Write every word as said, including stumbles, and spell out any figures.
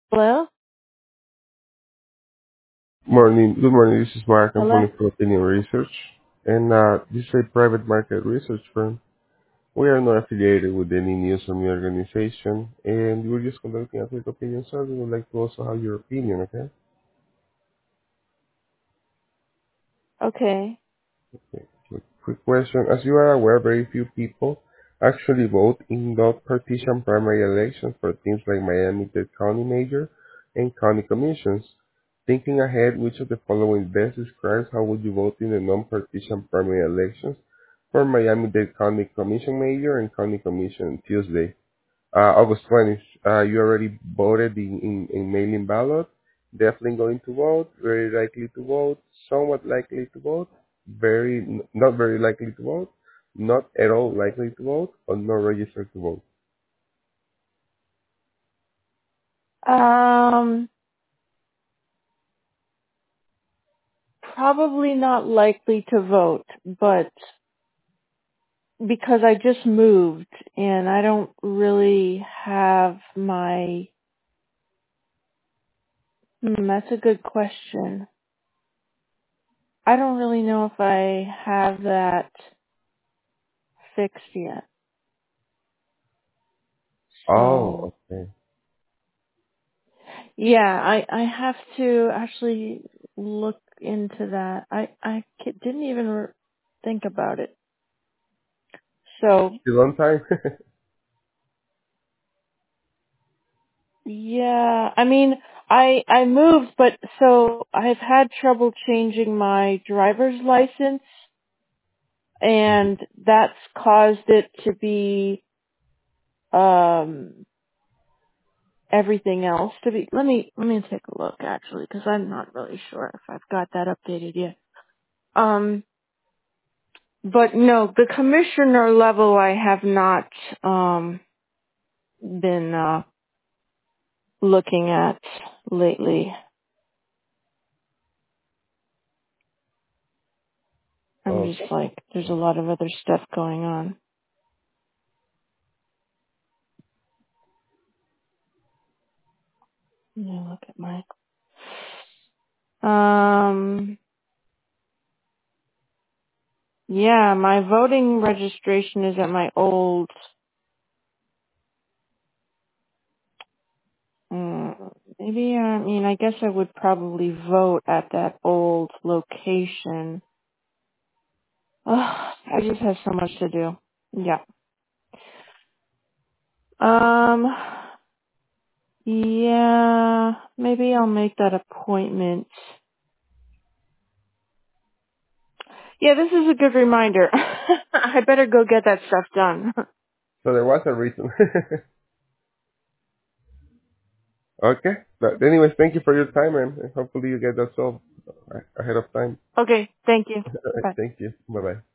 Hello? Morning. Good morning. This is Mark. I'm Hello? calling from Opinion Research, and uh, this is a private market research firm. We are not affiliated with any news or media organization, and we're just conducting a quick opinion survey. We would like to also have your opinion, okay? Okay. Quick quick question. As you are aware, very few people actually vote in dot partition primary elections for things like Miami-Dade County Mayor and County Commissions. Thinking ahead, which of the following best describes how would you vote in the non-partition primary elections for Miami-Dade County Commission Mayor and County Commission Tuesday? Uh, August twentieth, uh, you already voted in, in, in mail-in ballot. Definitely going to vote. Very likely to vote. Somewhat likely to vote. Very, n- not very likely to vote. Not at all likely to vote. Or not registered to vote. Um, probably not likely to vote, but because I just moved and I don't really have my, hmm, that's a good question. I don't really know if I have that fixed yet. So, Oh, okay. yeah, I, I have to actually look into that. I, I ki- didn't even re- think about it. So, Still on time? yeah, I mean, I I moved, but so I've had trouble changing my driver's license, and that's caused it to be um everything else to be. Let me let me take a look actually, because I'm not really sure if I've got that updated yet. Um, but no, the commissioner level I have not um been uh looking at lately. I'm Oh, just like, there's a lot of other stuff going on. Let me look at my, um, yeah, my voting registration is at my old, mm, maybe, I mean, I guess I would probably vote at that old location. Ugh, I just have so much to do. Yeah. Um, yeah, maybe I'll make that appointment. Yeah, this is a good reminder. I better go get that stuff done. so there was a reason. Okay. But anyways, thank you for your time, and hopefully you get that solved uh, ahead of time. Okay, thank you. All right, Bye. thank you. Bye-bye.